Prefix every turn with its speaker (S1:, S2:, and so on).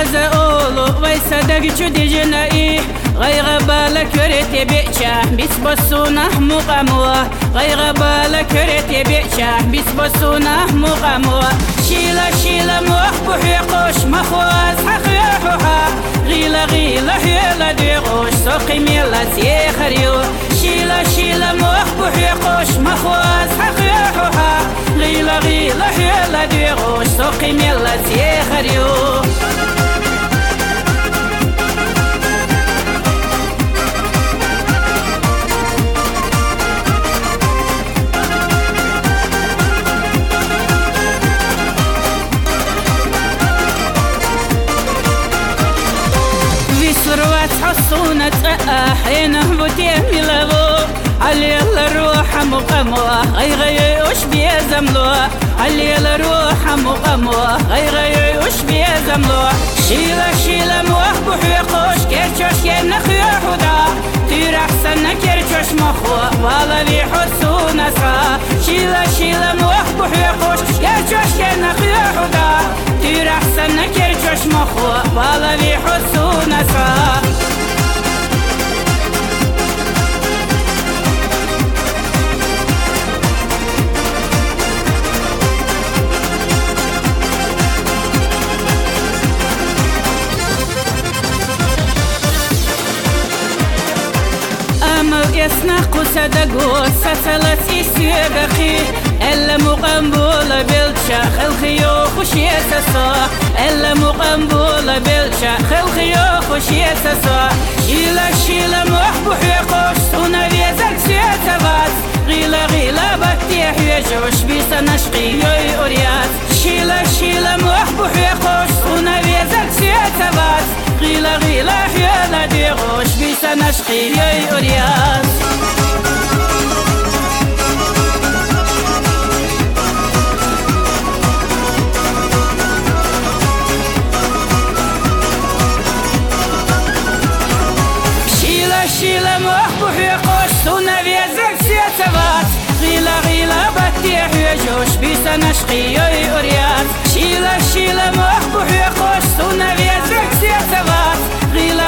S1: زاولو ويصدق جدي جنائي غير بالك ريتي بيتشا بس بسونه مقاموه غير بالك ريتي بيتشا بس بسونه مقاموه شيله شيله محبوح يقوش مخواز حقيحوها غيله غيله هيلا ديغوش سوقي ميلا سيخريو شيله شيله محبوح يقوش مخواز حقيحوها غيله غيله هيلا ديغوش سوقي ميلا سيخريو سروات حصونة حين بوتيه ملابو علي الروح مقاموه غير وش بيزملوه علي الروح مقاموه غير وش بيزملوه شيله شيله موحبوح يقوش كيرشوش كينخ يحودا تير احسن كيرشوش مخوه والا لي حصونة شيله شيله موحبوح يقوش كيرشوش كينخ يحودا تير احسن كيرشوش مخوه والا لي حصونة يسنق صدقو ستلت يسيغخي إلا مقنبولة بلشا خلخيو خشي سسا إلا مقنبولة بلشا خلخيو خشي سسا شيلا شيلا محبوح يقوش سونا بيزك سيتبات غيلا غيلا بكتيح يجوش بيسا نشقي يوي أوريات شيلا شيلا محبوح يقوش سونا بيزك سيتبات غيلا غيلا حيالا ديغوش بيسا نشقي يوي أوريات شيله محبوح يقوش سونا بيزك سيتبات غيلا غيلا بكتيح يجوش بيسا نشقي يوي أوريات شيله شيله محبوح يقوش سونا بيزك سيتبات غيلا